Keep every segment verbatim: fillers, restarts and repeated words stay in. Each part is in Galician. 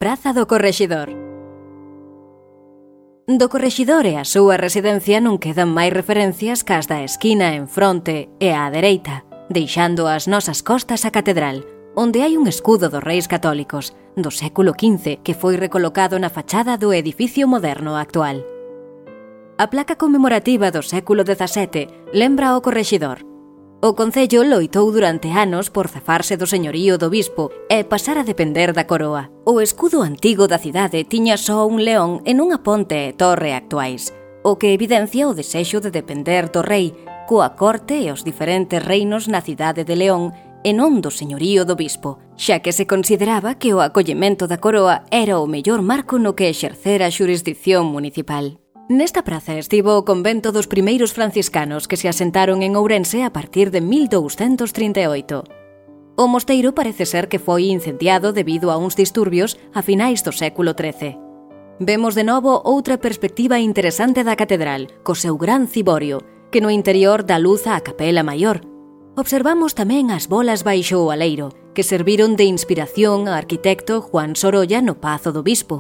Praza do Correxidor. Do Correxidor e a súa residencia non quedan máis referencias que as da esquina en fronte e á dereita, deixando as nosas costas a catedral, onde hai un escudo dos Reis Católicos do século quince que foi recolocado na fachada do edificio moderno actual. A placa conmemorativa do século dezasete lembra o Correxidor. O concello loitou durante anos por zafarse do señorío do bispo e pasar a depender da coroa. O escudo antigo da cidade tiña só un león en unha ponte e torre actuais, o que evidencia o desexo de depender do rei, coa corte e os diferentes reinos na cidade de León e non do señorío do bispo, xa que se consideraba que o acollemento da coroa era o mellor marco no que exercer a xurisdicción municipal. Nesta praza estivo o convento dos primeiros franciscanos que se asentaron en Ourense a partir de mil douscentos trinta e oito. O mosteiro parece ser que foi incendiado debido a uns disturbios a finais do século trece. Vemos de novo outra perspectiva interesante da catedral, co seu gran ciborio, que no interior dá luz á capela maior. Observamos tamén as bolas baixo o aleiro, que serviron de inspiración ao arquitecto Juan Sorolla no Pazo do Bispo.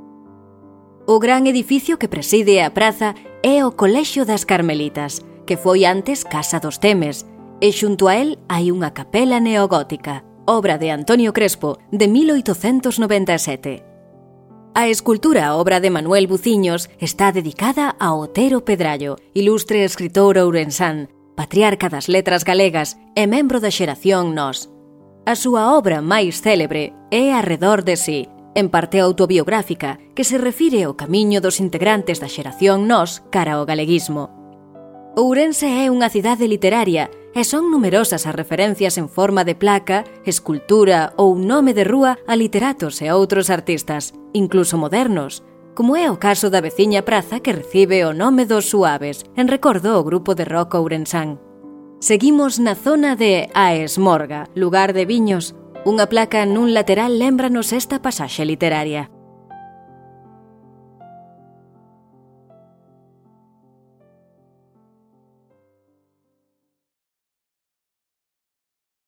O gran edificio que preside a praza é o Colexio das Carmelitas, que foi antes Casa dos Temes, e xunto a él hai unha capela neogótica, obra de Antonio Crespo, de mil oitocentos noventa e sete. A escultura, obra de Manuel Buciños, está dedicada a Otero Pedrallo, ilustre escritor ourensán, patriarca das letras galegas e membro da xeración Nós. A súa obra máis célebre é Arredor de si, en parte autobiográfica, que se refire ao camiño dos integrantes da xeración Nós cara ao galeguismo. Ourense é unha cidade literaria e son numerosas as referencias en forma de placa, escultura ou nome de rúa a literatos e outros artistas, incluso modernos, como é o caso da veciña praza que recibe o nome dos Suaves, en recordo ao grupo de rock ourensán. Seguimos na zona de A Esmorga, lugar de viños. Unha placa nun lateral lémbranos esta pasaxe literaria.